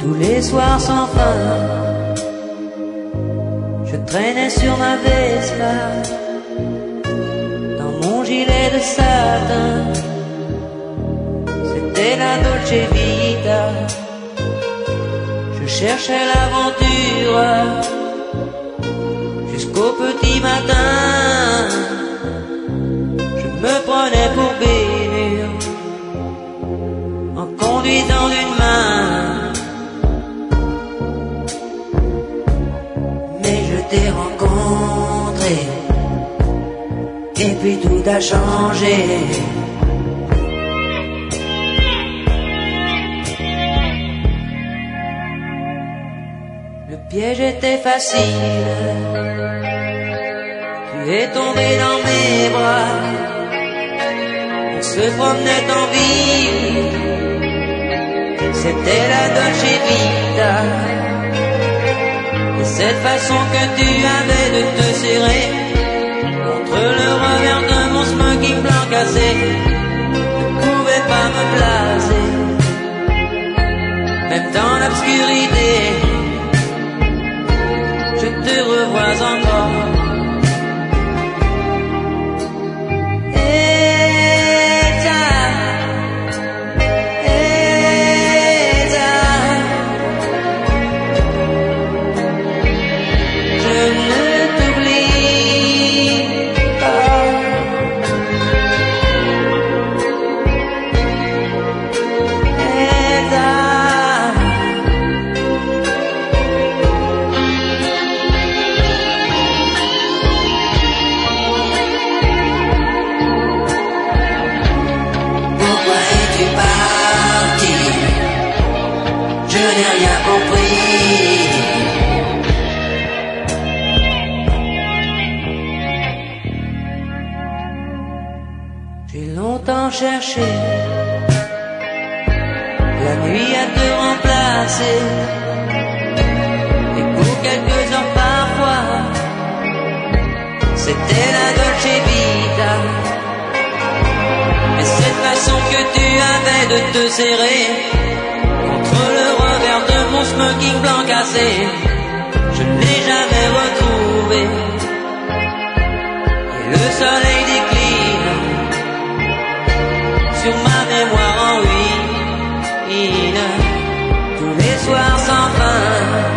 tous les soirs sans fin, je traînais sur ma Vespa, dans mon gilet de satin. C'était la Dolce Vita, je cherchais l'aventure jusqu'au petit matin. Je me prenais pour bénure en conduisant d'une main, mais je t'ai rencontré et puis tout a changé. Le piège était facile, tu es tombé dans mes bras, on se promenait en ville, c'était la Dolce Vita. Et cette façon que tu avais de te serrer contre le revers de mon smoking blanc cassé ne pouvait pas me placer, même dans l'obscurité. Je te revois encore. J'ai longtemps cherché la nuit à te remplacer, et pour quelques heures parfois, c'était la Dolce Vita. Et cette façon que tu avais de te serrer contre le revers de mon smoking blanc cassé, je ne l'ai jamais retrouvé. Et le soleil décline sur ma mémoire en ruine, tous les soirs sans fin,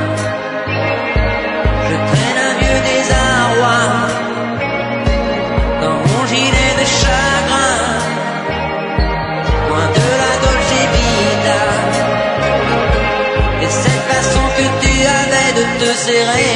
je traîne un vieux désarroi dans mon gilet de chagrin, loin de la Dolce Vita. Et cette façon que tu avais de te serrer